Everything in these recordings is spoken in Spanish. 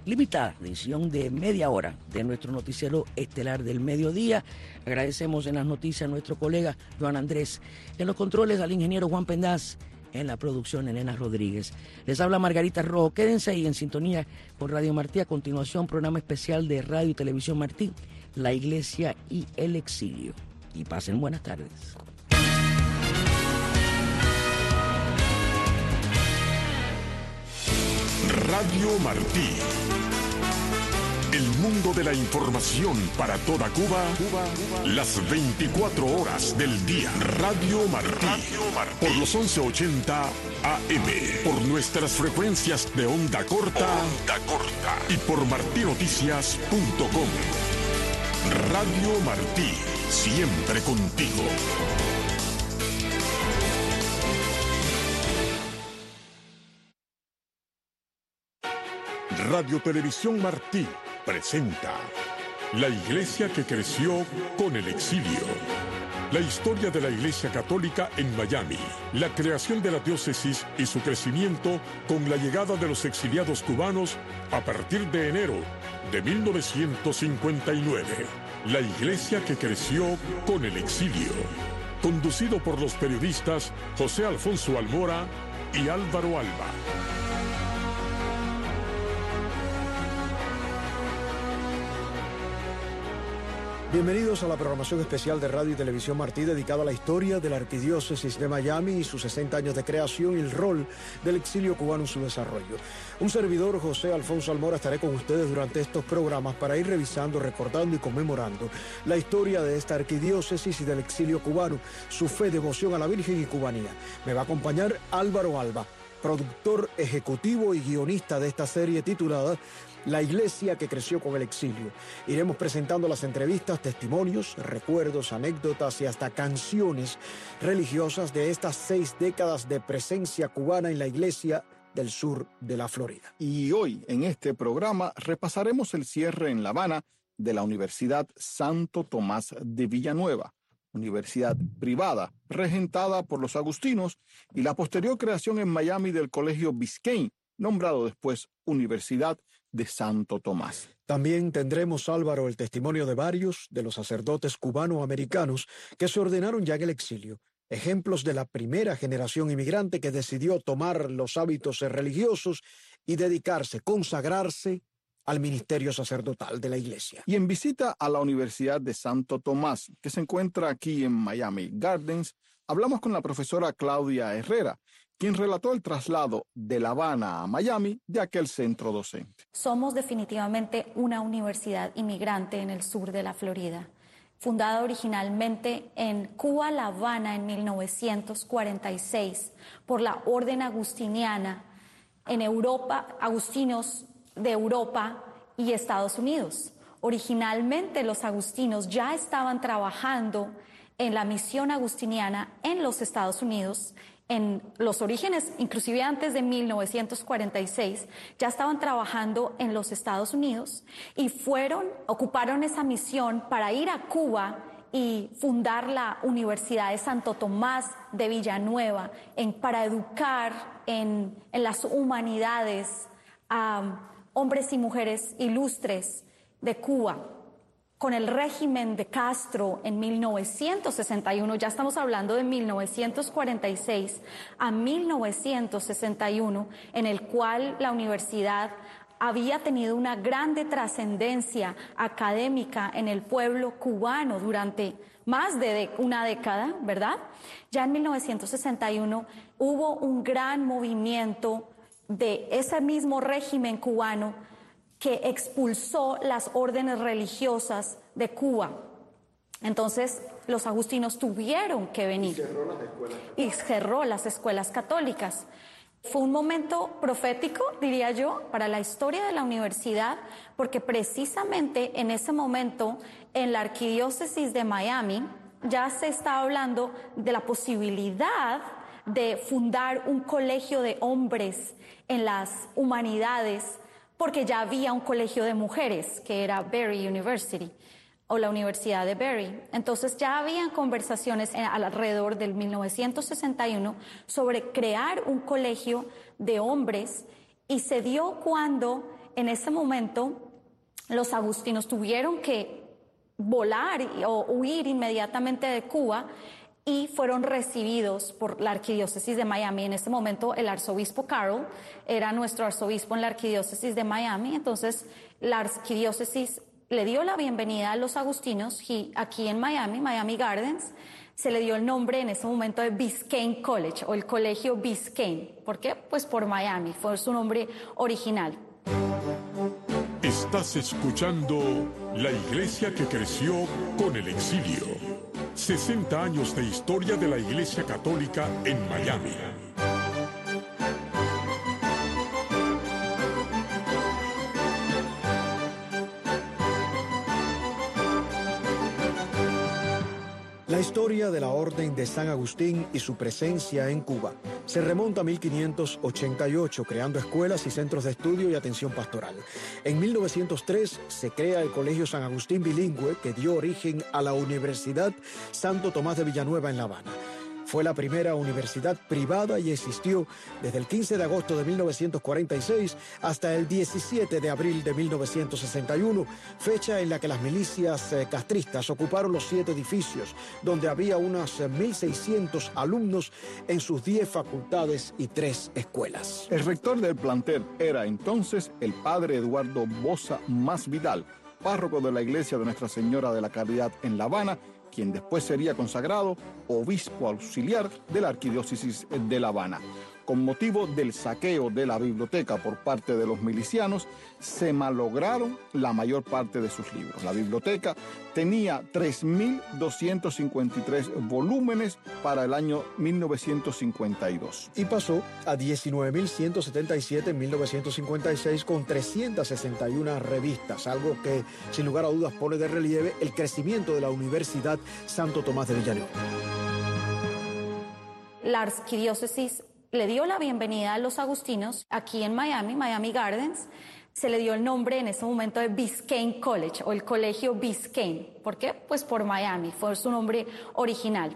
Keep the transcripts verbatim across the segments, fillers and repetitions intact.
limitada edición de media hora de nuestro noticiero estelar del mediodía. Agradecemos en las noticias a nuestro colega Joan Andrés, en los controles al ingeniero Juan Pendaz, en la producción Elena Rodríguez. Les habla Margarita Rojo. Quédense ahí en sintonía con Radio Martí. A continuación, programa especial de Radio y Televisión Martí, La Iglesia y el Exilio. Y pasen buenas tardes. Radio Martí. El mundo de la información para toda Cuba, Cuba, Cuba. Las veinticuatro horas del día. Radio Martí. Radio Martí. Por los once ochenta A M. Por nuestras frecuencias de onda corta. Onda corta. Y por martinoticias punto com. Radio Martí. Siempre contigo. Radio Televisión Martí presenta La Iglesia que creció con el exilio. La historia de la Iglesia Católica en Miami, la creación de la diócesis y su crecimiento con la llegada de los exiliados cubanos a partir de enero de mil novecientos cincuenta y nueve. La Iglesia que creció con el exilio. Conducido por los periodistas José Alfonso Almora y Álvaro Alba. Bienvenidos a la programación especial de Radio y Televisión Martí dedicada a la historia de la Arquidiócesis de Miami y sus sesenta años de creación y el rol del exilio cubano en su desarrollo. Un servidor, José Alfonso Almora, estaré con ustedes durante estos programas para ir revisando, recordando y conmemorando la historia de esta arquidiócesis y del exilio cubano, su fe, devoción a la Virgen y cubanía. Me va a acompañar Álvaro Alba, productor ejecutivo y guionista de esta serie titulada La Iglesia que creció con el exilio. Iremos presentando las entrevistas, testimonios, recuerdos, anécdotas y hasta canciones religiosas de estas seis décadas de presencia cubana en la Iglesia del sur de la Florida. Y hoy, en este programa, repasaremos el cierre en La Habana de la Universidad Santo Tomás de Villanueva, universidad privada, regentada por los agustinos, y la posterior creación en Miami del Colegio Biscayne, nombrado después Universidad de Santo Tomás. También tendremos, Álvaro, el testimonio de varios de los sacerdotes cubano-americanos que se ordenaron ya en el exilio, ejemplos de la primera generación inmigrante que decidió tomar los hábitos religiosos y dedicarse, consagrarse al ministerio sacerdotal de la Iglesia. Y en visita a la Universidad de Santo Tomás, que se encuentra aquí en Miami Gardens, hablamos con la profesora Claudia Herrera, quien relató el traslado de La Habana a Miami de aquel centro docente. Somos definitivamente una universidad inmigrante en el sur de la Florida, fundada originalmente en Cuba, La Habana, en mil novecientos cuarenta y seis, por la Orden Agustiniana en Europa, agustinos de Europa y Estados Unidos. Originalmente los agustinos ya estaban trabajando en la misión agustiniana en los Estados Unidos. En los orígenes, inclusive antes de mil novecientos cuarenta y seis, ya estaban trabajando en los Estados Unidos y fueron, ocuparon esa misión para ir a Cuba y fundar la Universidad de Santo Tomás de Villanueva en, para educar en, en las humanidades a hombres y mujeres ilustres de Cuba. Con el régimen de Castro en mil novecientos sesenta y uno, ya estamos hablando de mil novecientos cuarenta y seis a mil novecientos sesenta y uno, en el cual la universidad había tenido una grande trascendencia académica en el pueblo cubano durante más de una década, ¿verdad? Ya en mil novecientos sesenta y uno hubo un gran movimiento de ese mismo régimen cubano que expulsó las órdenes religiosas de Cuba. Entonces, los agustinos tuvieron que venir. Y cerró las escuelas, y cerró las escuelas católicas. Fue un momento profético, diría yo, para la historia de la universidad, porque precisamente en ese momento, en la arquidiócesis de Miami, ya se está hablando de la posibilidad de fundar un colegio de hombres en las humanidades, porque ya había un colegio de mujeres, que era Berry University, o la Universidad de Berry. Entonces ya habían conversaciones alrededor del mil novecientos sesenta y uno sobre crear un colegio de hombres, y se dio cuando en ese momento los agustinos tuvieron que volar o huir inmediatamente de Cuba y fueron recibidos por la arquidiócesis de Miami. En este momento el arzobispo Carroll era nuestro arzobispo en la arquidiócesis de Miami, entonces la arquidiócesis le dio la bienvenida a los agustinos y aquí en Miami, Miami Gardens, se le dio el nombre en ese momento de Biscayne College o el Colegio Biscayne. ¿Por qué? Pues por Miami, fue su nombre original. Estás escuchando La Iglesia que creció con el exilio. sesenta años de historia de la Iglesia Católica en Miami. La historia de la Orden de San Agustín y su presencia en Cuba se remonta a mil quinientos ochenta y ocho, creando escuelas y centros de estudio y atención pastoral. En mil novecientos tres se crea el Colegio San Agustín Bilingüe, que dio origen a la Universidad Santo Tomás de Villanueva en La Habana. Fue la primera universidad privada y existió desde el quince de agosto de mil novecientos cuarenta y seis hasta el diecisiete de abril de mil novecientos sesenta y uno, fecha en la que las milicias eh, castristas ocuparon los siete edificios, donde había unos eh, mil seiscientos alumnos en sus diez facultades y tres escuelas. El rector del plantel era entonces el padre Eduardo Boza Masvidal, párroco de la iglesia de Nuestra Señora de la Caridad en La Habana, quien después sería consagrado obispo auxiliar de la arquidiócesis de La Habana. Con motivo del saqueo de la biblioteca por parte de los milicianos, se malograron la mayor parte de sus libros. La biblioteca tenía tres mil doscientos cincuenta y tres volúmenes para el año mil novecientos cincuenta y dos. Y pasó a diecinueve mil ciento setenta y siete en mil novecientos cincuenta y seis con trescientas sesenta y una revistas, algo que sin lugar a dudas pone de relieve el crecimiento de la Universidad Santo Tomás de Villanueva. La arquidiócesis le dio la bienvenida a los agustinos aquí en Miami, Miami Gardens. Se le dio el nombre en ese momento de Biscayne College o el Colegio Biscayne. ¿Por qué? Pues por Miami, fue su nombre original.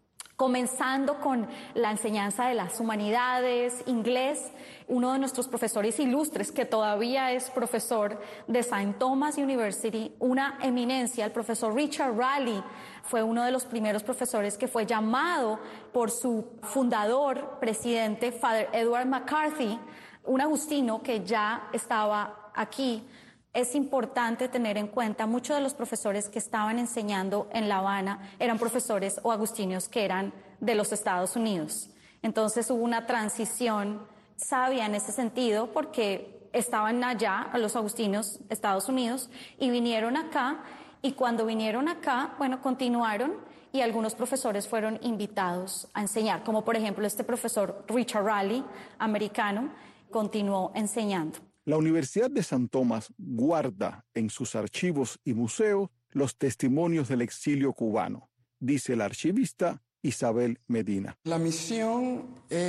Comenzando con la enseñanza de las humanidades, inglés, uno de nuestros profesores ilustres, que todavía es profesor de Saint Thomas University, una eminencia, el profesor Richard Raleigh, fue uno de los primeros profesores que fue llamado por su fundador, presidente, Father Edward McCarthy, un agustino que ya estaba aquí. Es importante tener en cuenta, muchos de los profesores que estaban enseñando en La Habana eran profesores o agustinos que eran de los Estados Unidos. Entonces hubo una transición sabia en ese sentido porque estaban allá, los agustinos, Estados Unidos, y vinieron acá, y cuando vinieron acá, bueno, continuaron y algunos profesores fueron invitados a enseñar, como por ejemplo este profesor Richard Raleigh, americano, continuó enseñando. La Universidad de San Tomás guarda en sus archivos y museos los testimonios del exilio cubano, dice la archivista Isabel Medina. La misión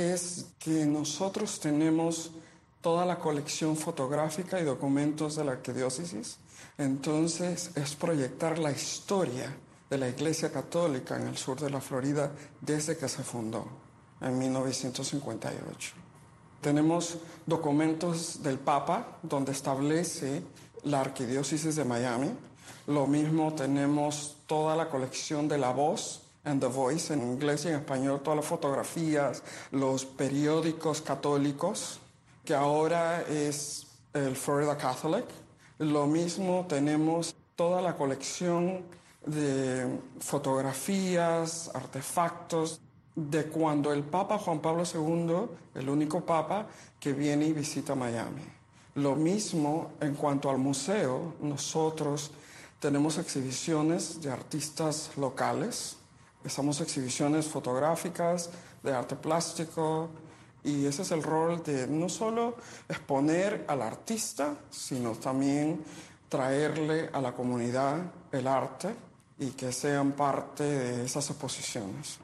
es que nosotros tenemos toda la colección fotográfica y documentos de la arquidiócesis, entonces es proyectar la historia de la Iglesia Católica en el sur de la Florida desde que se fundó en mil novecientos cincuenta y ocho. Tenemos documentos del Papa donde establece la arquidiócesis de Miami. Lo mismo tenemos toda la colección de La Voz and The Voice en inglés y en español, todas las fotografías, los periódicos católicos, que ahora es el Florida Catholic. Lo mismo tenemos toda la colección de fotografías, artefactos, de cuando el Papa Juan Pablo segundo, el único Papa que viene y visita Miami. Lo mismo en cuanto al museo, nosotros tenemos exhibiciones de artistas locales, estamos exhibiciones fotográficas, de arte plástico, y ese es el rol de no solo exponer al artista, sino también traerle a la comunidad el arte y que sean parte de esas exposiciones.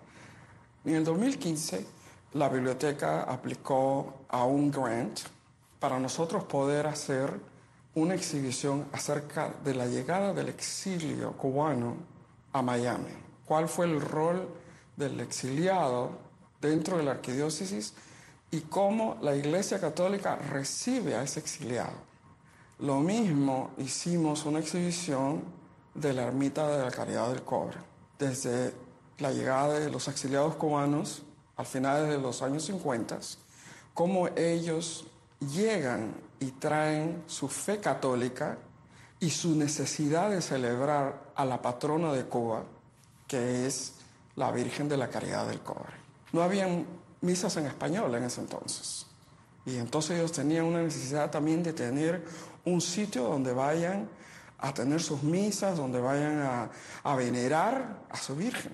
En el dos mil quince, la biblioteca aplicó a un grant para nosotros poder hacer una exhibición acerca de la llegada del exilio cubano a Miami. ¿Cuál fue el rol del exiliado dentro de la arquidiócesis y cómo la Iglesia Católica recibe a ese exiliado? Lo mismo hicimos una exhibición de la Ermita de la Caridad del Cobre. Desde la llegada de los exiliados cubanos al final de los años cincuenta, cómo ellos llegan y traen su fe católica y su necesidad de celebrar a la patrona de Cuba, que es la Virgen de la Caridad del Cobre. No habían misas en español en ese entonces. Y entonces ellos tenían una necesidad también de tener un sitio donde vayan a tener sus misas, donde vayan a, a venerar a su Virgen.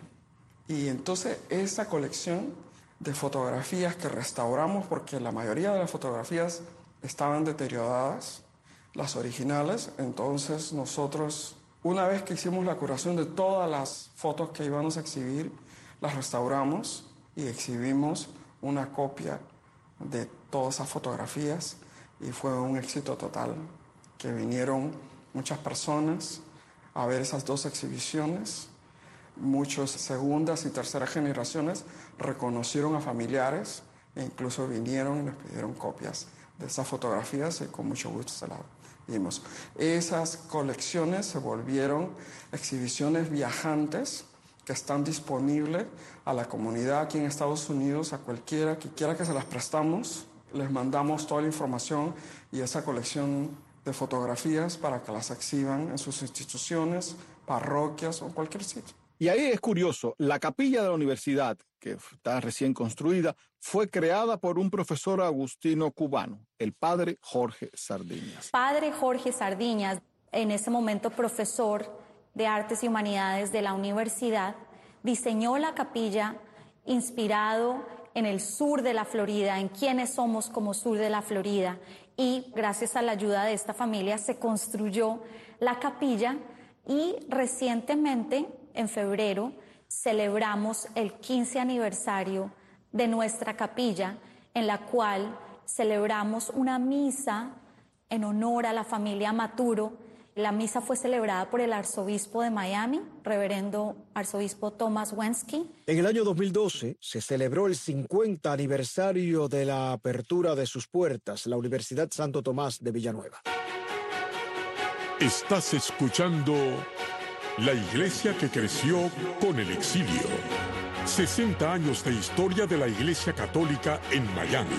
Y entonces esa colección de fotografías que restauramos, porque la mayoría de las fotografías estaban deterioradas, las originales, entonces nosotros, una vez que hicimos la curación de todas las fotos que íbamos a exhibir, las restauramos y exhibimos una copia de todas esas fotografías y fue un éxito total, que vinieron muchas personas a ver esas dos exhibiciones. Muchas segundas y terceras generaciones reconocieron a familiares e incluso vinieron y nos pidieron copias de esas fotografías y con mucho gusto se las dimos. Esas colecciones se volvieron exhibiciones viajantes que están disponibles a la comunidad aquí en Estados Unidos, a cualquiera que quiera que se las prestamos. Les mandamos toda la información y esa colección de fotografías para que las exhiban en sus instituciones, parroquias o cualquier sitio. Y ahí es curioso, la capilla de la universidad, que está recién construida, fue creada por un profesor agustino cubano, el padre Jorge Sardiñas. Padre Jorge Sardiñas, en ese momento profesor de Artes y Humanidades de la universidad, diseñó la capilla inspirado en el sur de la Florida, en quiénes somos como sur de la Florida, y gracias a la ayuda de esta familia se construyó la capilla y recientemente, en febrero, celebramos el quince aniversario de nuestra capilla, en la cual celebramos una misa en honor a la familia Maturo. La misa fue celebrada por el arzobispo de Miami, reverendo arzobispo Thomas Wensky. En el año dos mil doce se celebró el cincuenta aniversario de la apertura de sus puertas, la Universidad Santo Tomás de Villanueva. Estás escuchando La Iglesia que creció con el exilio. sesenta años de historia de la Iglesia Católica en Miami.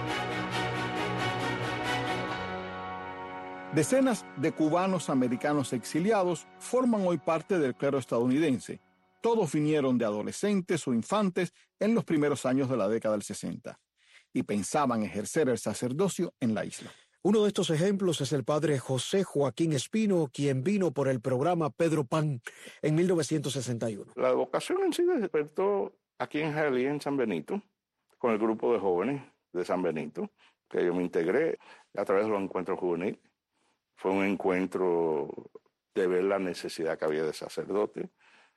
Decenas de cubanos americanos exiliados forman hoy parte del clero estadounidense. Todos vinieron de adolescentes o infantes en los primeros años de la década del sesenta y pensaban ejercer el sacerdocio en la isla. Uno de estos ejemplos es el padre José Joaquín Espino, quien vino por el programa Pedro Pan en mil novecientos sesenta y uno. La vocación en sí despertó aquí en Hialeah, en San Benito, con el grupo de jóvenes de San Benito, que yo me integré a través de los encuentros juveniles. Fue un encuentro de ver la necesidad que había de sacerdote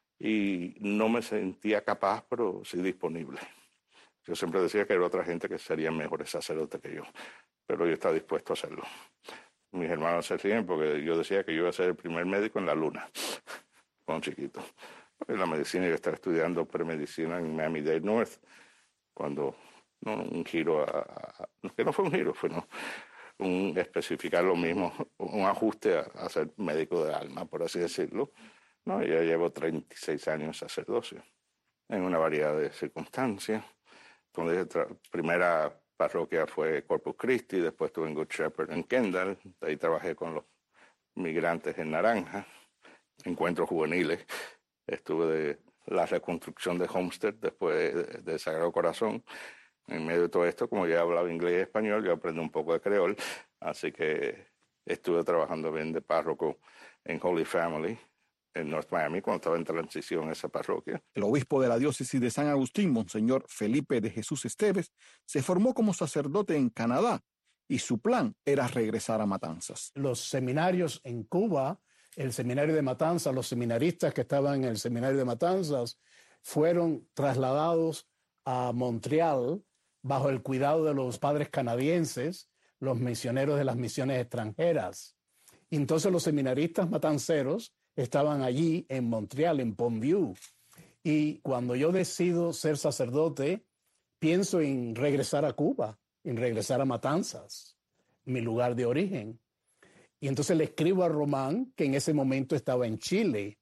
y no me sentía capaz, pero sí disponible. Yo siempre decía que había otra gente que serían mejores sacerdotes que yo, pero yo estaba dispuesto a hacerlo. Mis hermanos se ríen porque yo decía que yo iba a ser el primer médico en la luna, cuando chiquito. En la medicina yo estaba estudiando premedicina en Miami-Dade North, cuando no, un giro, a, a, que no fue un giro, fue no, un especificar lo mismo, un ajuste a, a ser médico de alma, por así decirlo. No, ya llevo treinta y seis años en sacerdocio, en una variedad de circunstancias. Cuando la primera parroquia fue Corpus Christi, después estuve en Good Shepherd en Kendall, ahí trabajé con los migrantes en Naranja, encuentros juveniles, estuve de la reconstrucción de Homestead después de, de Sagrado Corazón. En medio de todo esto, como ya hablaba inglés y español, yo aprendí un poco de creol, así que estuve trabajando bien de párroco en Holy Family, en North Miami, cuando estaba en transición esa parroquia. El obispo de la diócesis de San Agustín, Monseñor Felipe de Jesús Esteves, se formó como sacerdote en Canadá y su plan era regresar a Matanzas. Los seminarios en Cuba, el seminario de Matanzas, los seminaristas que estaban en el seminario de Matanzas, fueron trasladados a Montreal bajo el cuidado de los padres canadienses, los misioneros de las misiones extranjeras. Y entonces los seminaristas matanceros estaban allí en Montreal, en Pont-Vieux. Y cuando yo decido ser sacerdote, pienso en regresar a Cuba, en regresar a Matanzas, mi lugar de origen. Y entonces le escribo a Román, que en ese momento estaba en Chile,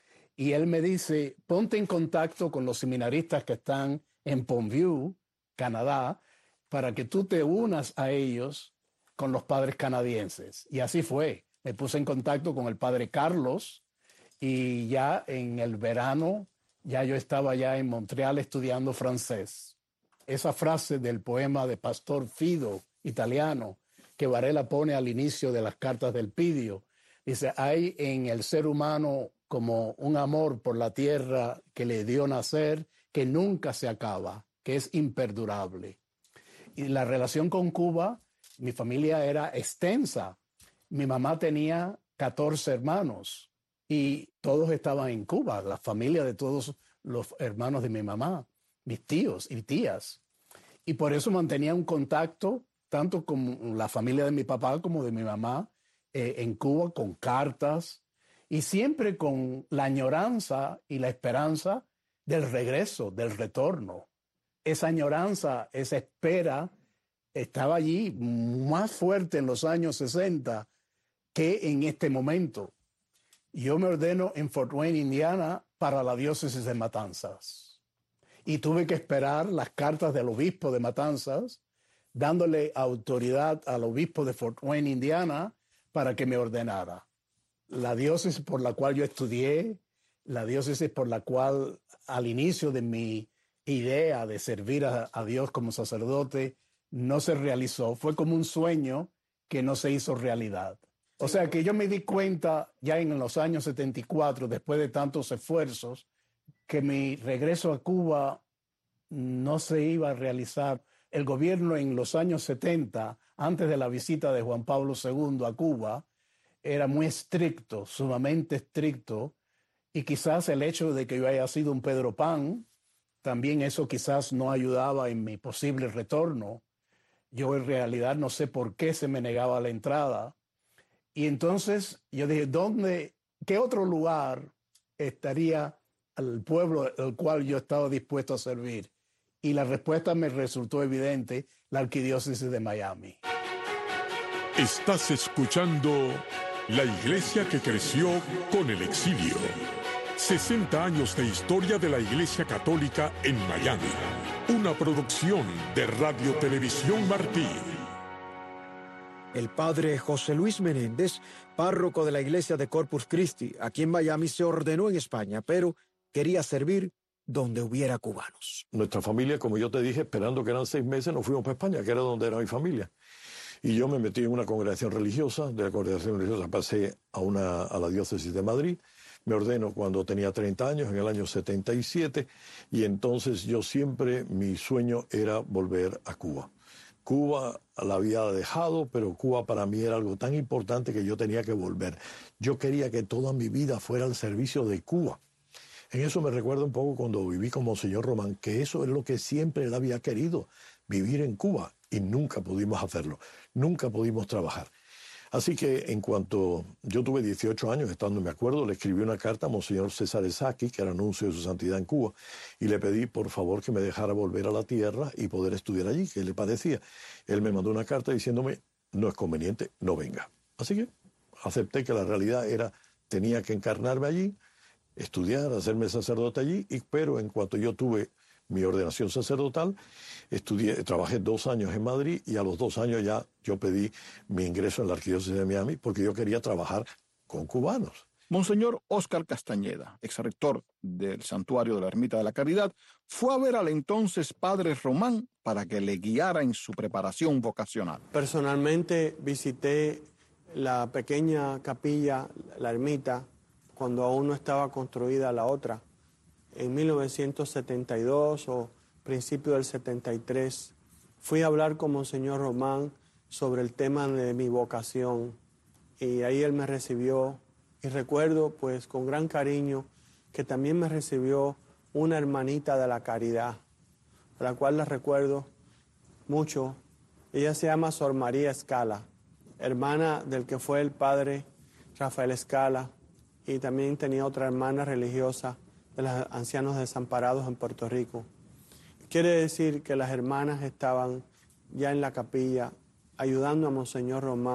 y él me dice, ponte en contacto con los seminaristas que están en Pontview, Canadá, para que tú te unas a ellos con los padres canadienses. Y así fue. Me puse en contacto con el padre Carlos y ya en el verano, ya yo estaba ya en Montreal estudiando francés. Esa frase del poema de Pastor Fido, italiano, que Varela pone al inicio de las cartas del Pidio, dice, hay en el ser humano como un amor por la tierra que le dio nacer, que nunca se acaba, que es imperdurable. Y la relación con Cuba, mi familia era extensa. Mi mamá tenía catorce hermanos y todos estaban en Cuba, la familia de todos los hermanos de mi mamá, mis tíos y tías. Y por eso mantenía un contacto tanto con la familia de mi papá como de mi mamá eh, en Cuba, con cartas y siempre con la añoranza y la esperanza del regreso, del retorno. Esa añoranza, esa espera estaba allí más fuerte en los años sesenta que en este momento. Yo me ordeno en Fort Wayne, Indiana, para la diócesis de Matanzas. Y tuve que esperar las cartas del obispo de Matanzas, dándole autoridad al obispo de Fort Wayne, Indiana, para que me ordenara. La diócesis por la cual yo estudié, la diócesis por la cual al inicio de mi idea de servir a, a Dios como sacerdote no se realizó. Fue como un sueño que no se hizo realidad. O sea que yo me di cuenta ya en los años setenta y cuatro, después de tantos esfuerzos, que mi regreso a Cuba no se iba a realizar. El gobierno en los años setenta, antes de la visita de Juan Pablo segundo a Cuba, era muy estricto, sumamente estricto, y quizás el hecho de que yo haya sido un Pedro Pan, también eso quizás no ayudaba en mi posible retorno. Yo en realidad no sé por qué se me negaba la entrada. Y entonces yo dije, ¿dónde, qué otro lugar estaría al pueblo al cual yo estaba dispuesto a servir? Y la respuesta me resultó evidente, la Arquidiócesis de Miami. Estás escuchando La Iglesia que creció con el exilio. sesenta años de historia de la Iglesia Católica en Miami. Una producción de Radio Televisión Martí. El padre José Luis Menéndez, párroco de la iglesia de Corpus Christi, aquí en Miami, se ordenó en España, pero quería servir donde hubiera cubanos. Nuestra familia, como yo te dije, esperando que eran seis meses, nos fuimos para España, que era donde era mi familia. Y yo me metí en una congregación religiosa, de la congregación religiosa pasé a, una, a la diócesis de Madrid, me ordeno cuando tenía treinta años, en el año setenta y siete, y entonces yo siempre, mi sueño era volver a Cuba. Cuba la había dejado, pero Cuba para mí era algo tan importante que yo tenía que volver. Yo quería que toda mi vida fuera al servicio de Cuba. En eso me recuerdo un poco cuando viví con Monseñor Román, que eso es lo que siempre él había querido, vivir en Cuba, y nunca pudimos hacerlo, nunca pudimos trabajar. Así que en cuanto yo tuve dieciocho años, estando, me acuerdo, le escribí una carta a Monseñor César Esaki, que era nuncio de su santidad en Cuba, y le pedí por favor que me dejara volver a la tierra y poder estudiar allí, que le parecía. Él me mandó una carta diciéndome, no es conveniente, no venga. Así que acepté que la realidad era, tenía que encarnarme allí, estudiar, hacerme sacerdote allí, y, pero en cuanto yo tuve mi ordenación sacerdotal, estudié, trabajé dos años en Madrid y a los dos años ya yo pedí mi ingreso en la Arquidiócesis de Miami porque yo quería trabajar con cubanos. Monseñor Óscar Castañeda, exrector del Santuario de la Ermita de la Caridad, fue a ver al entonces padre Román para que le guiara en su preparación vocacional. Personalmente visité la pequeña capilla, la ermita, cuando aún no estaba construida la otra. En mil novecientos setenta y dos o principio del setenta y tres, fui a hablar con Monseñor Román sobre el tema de mi vocación y ahí él me recibió y recuerdo pues con gran cariño que también me recibió una hermanita de la caridad, a la cual la recuerdo mucho. Ella se llama Sor María Escala, hermana del que fue el padre Rafael Escala, y también tenía otra hermana religiosa de los ancianos desamparados en Puerto Rico. Quiere decir que las hermanas estaban ya en la capilla ayudando a Monseñor Román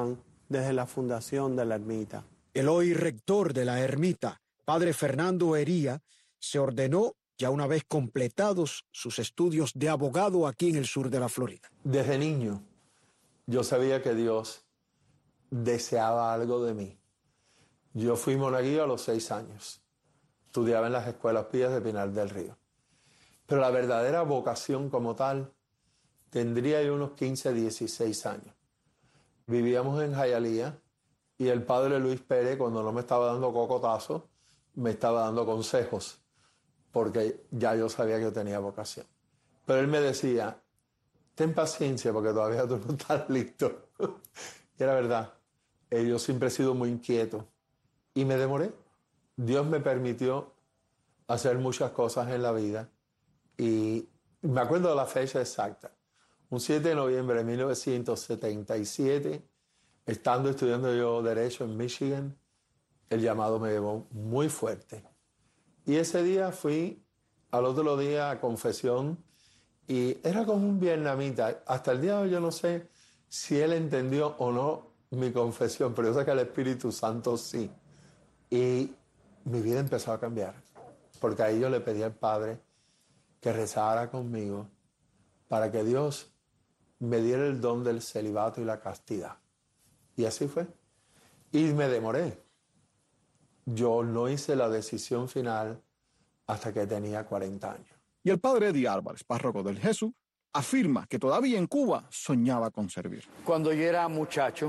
desde la fundación de la ermita. El hoy rector de la ermita, padre Fernando Hería, se ordenó ya una vez completados sus estudios de abogado aquí en el sur de la Florida. Desde niño yo sabía que Dios deseaba algo de mí. Yo fui monaguillo a los seis años. Estudiaba en las escuelas pías de Pinar del Río. Pero la verdadera vocación como tal tendría yo unos quince, dieciséis años. Vivíamos en Hialeah y el padre Luis Pérez, cuando no me estaba dando cocotazo, me estaba dando consejos, porque ya yo sabía que yo tenía vocación. Pero él me decía, ten paciencia porque todavía tú no estás listo. Y era verdad, yo siempre he sido muy inquieto y me demoré. Dios me permitió hacer muchas cosas en la vida y me acuerdo de la fecha exacta. Un siete de noviembre de mil novecientos setenta y siete, estando estudiando yo Derecho en Michigan, el llamado me llevó muy fuerte. Y ese día fui al otro día a confesión y era como un vietnamita. Hasta el día de hoy yo no sé si él entendió o no mi confesión, pero yo sé que el Espíritu Santo sí. Y mi vida empezó a cambiar, porque ahí yo le pedí al Padre que rezara conmigo para que Dios me diera el don del celibato y la castidad. Y así fue. Y me demoré. Yo no hice la decisión final hasta que tenía cuarenta años. Y el padre Eddie Álvarez, párroco del Jesús, afirma que todavía en Cuba soñaba con servir. Cuando yo era muchacho,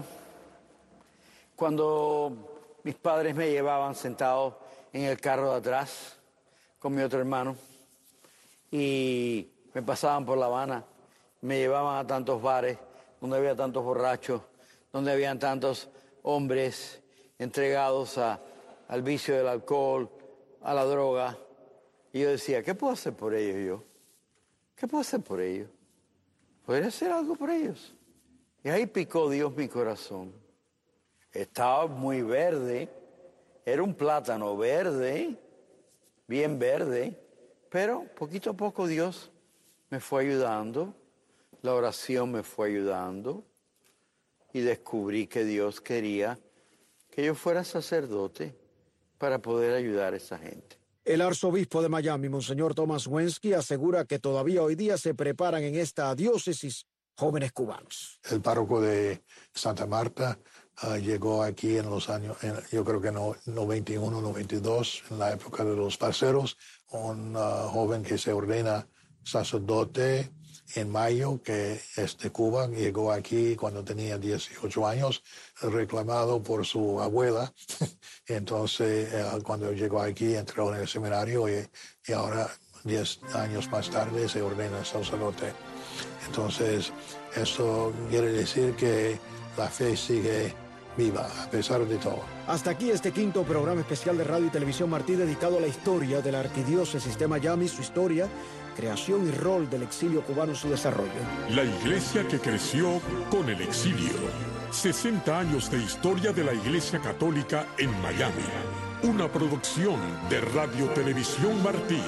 cuando mis padres me llevaban sentado en el carro de atrás con mi otro hermano y me pasaban por La Habana, me llevaban a tantos bares donde había tantos borrachos, donde habían tantos hombres entregados a, al vicio del alcohol, a la droga. Y yo decía, ¿qué puedo hacer por ellos yo? ¿Qué puedo hacer por ellos? ¿Podría hacer algo por ellos? Y ahí picó Dios mi corazón. Estaba muy verde, era un plátano verde, bien verde, pero poquito a poco Dios me fue ayudando, la oración me fue ayudando y descubrí que Dios quería que yo fuera sacerdote para poder ayudar a esa gente. El arzobispo de Miami, Monseñor Thomas Wensky, asegura que todavía hoy día se preparan en esta diócesis jóvenes cubanos. El párroco de Santa Marta uh, llegó aquí en los años, en, yo creo que en no, noventa y uno, noventa y dos, en la época de los parceros, un uh, joven que se ordena sacerdote en mayo, que es de Cuba, llegó aquí cuando tenía dieciocho años, reclamado por su abuela. Entonces, eh, cuando llegó aquí, entró en el seminario y, y ahora, diez años más tarde, se ordena sacerdote. Entonces, eso quiere decir que la fe sigue viva, a pesar de todo. Hasta aquí este quinto programa especial de Radio y Televisión Martí dedicado a la historia de la Arquidiócesis de Miami, su historia, creación y rol del exilio cubano en su desarrollo. La iglesia que creció con el exilio. sesenta años de historia de la Iglesia Católica en Miami. Una producción de Radio Televisión Martí.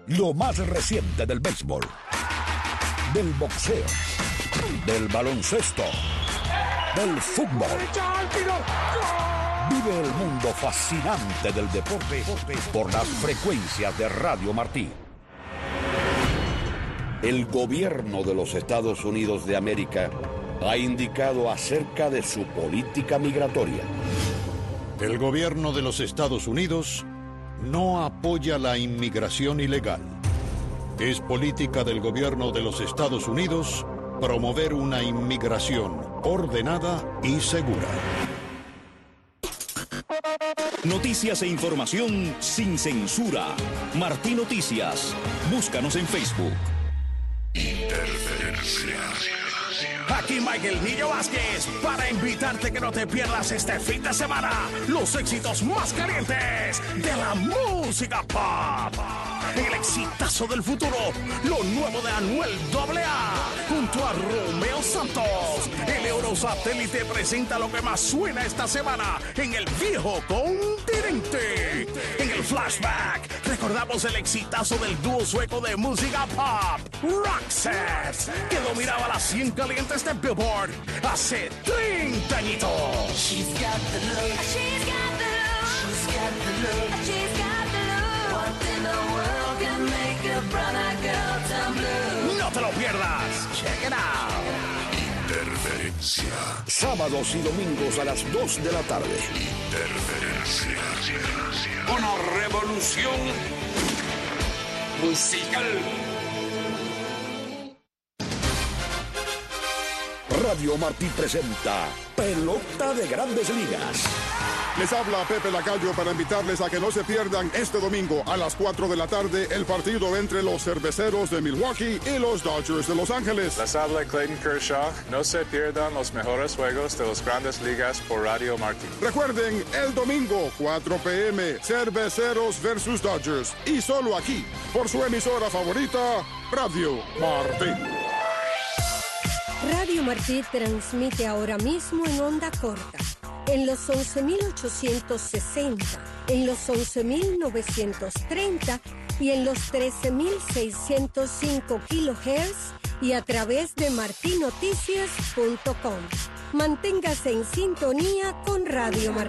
Lo más reciente del béisbol, del boxeo, del baloncesto, del fútbol. Vive el mundo fascinante del deporte por las frecuencias de Radio Martí. El gobierno de los Estados Unidos de América ha indicado acerca de su política migratoria. El gobierno de los Estados Unidos no apoya la inmigración ilegal. Es política del gobierno de los Estados Unidos promover una inmigración ordenada y segura. Noticias e información sin censura. Martí Noticias. Búscanos en Facebook. Interferencia. Aquí Michael Niño Vázquez para invitarte que no te pierdas este fin de semana los éxitos más calientes de la música pop. El exitazo del futuro, lo nuevo de Anuel doble A junto a Romeo Santos. El Eurosatélite presenta lo que más suena esta semana en el viejo continente. En el flashback recordamos el exitazo del dúo sueco de música pop, Roxette, que dominaba las cien calientes de Billboard hace treinta añitos. She's got the look. She's got the look. She's got the look. She's got the look. What in the world can make a brown-eyed girl turn blue? No te lo pierdas. Check it out. Interferencia. Sábados y domingos a las dos de la tarde. Interferencia. Una revolución musical. Radio Martí presenta Pelota de Grandes Ligas. Les habla Pepe Lacayo para invitarles a que no se pierdan este domingo a las cuatro de la tarde el partido entre los Cerveceros de Milwaukee y los Dodgers de Los Ángeles. Les habla Clayton Kershaw. No se pierdan los mejores juegos de las Grandes Ligas por Radio Martí. Recuerden, el domingo, cuatro p m, Cerveceros versus Dodgers. Y solo aquí, por su emisora favorita, Radio Martí. Radio Martí transmite ahora mismo en onda corta, en los once mil ochocientos sesenta, en los once mil novecientos treinta y en los trece mil seiscientos cinco kilohertz y a través de martinoticias punto com. Manténgase en sintonía con Radio Martí.